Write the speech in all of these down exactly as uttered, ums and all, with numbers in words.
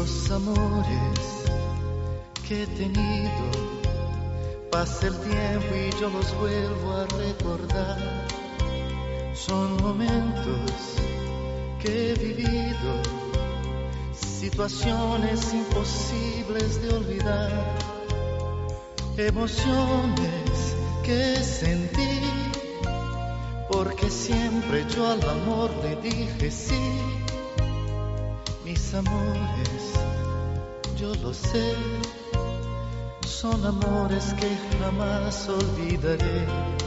Los amores que he tenido, pasa el tiempo y yo los vuelvo a recordar. Son momentos que he vivido, situaciones imposibles de olvidar, emociones que sentí, porque siempre yo al amor le dije sí. Mis amores, yo lo sé, son amores que jamás olvidaré.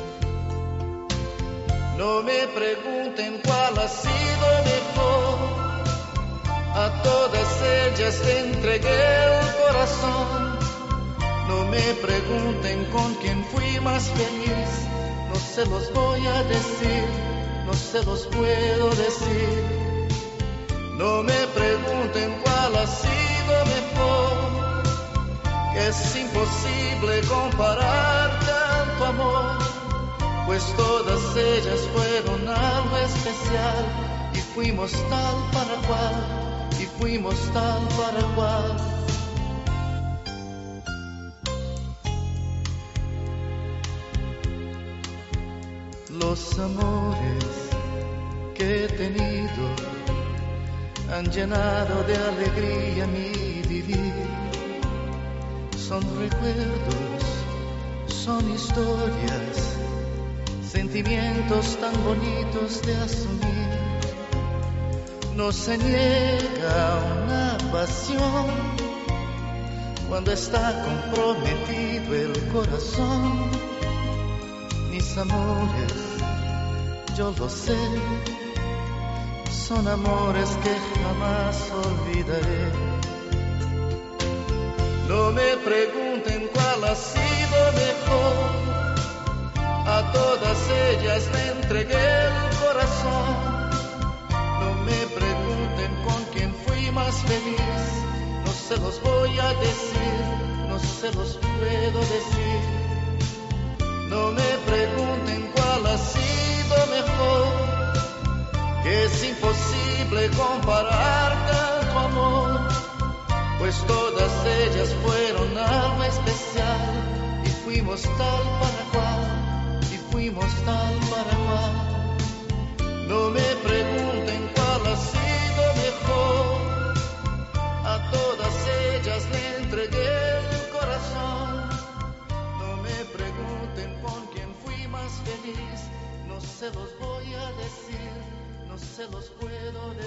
No me pregunten cuál ha sido mejor, a todas ellas le entregué el corazón. No me pregunten con quién fui más feliz, no se los voy a decir, no se los puedo decir. No me pregunten cuál ha sido mejor, que es imposible comparar tanto amor, pues todas ellas fueron algo especial, y fuimos tal para cual, y fuimos tal para cual. Los amores que he tenido han llenado de alegría mi vivir. Son recuerdos, son historias, sentimientos tan bonitos de asumir. No se niega una pasión cuando está comprometido el corazón. Mis amores, yo lo sé, son amores que jamás olvidaré. No me pregunten cuál ha sido mejor, a todas ellas le entregué el corazón. No me pregunten con quién fui más feliz, no se los voy a decir, no se los puedo decir. No me pregunten cuál ha sido mejor, que es imposible comparar tanto amor, pues todas ellas fueron algo especial, y fuimos tal para cual, y fuimos tal para cual. No me pregunten cuál ha sido mejor, a todas ellas le entregué el corazón. No me pregunten con quién fui más feliz, no se los voy a decir, no se los puedo decir.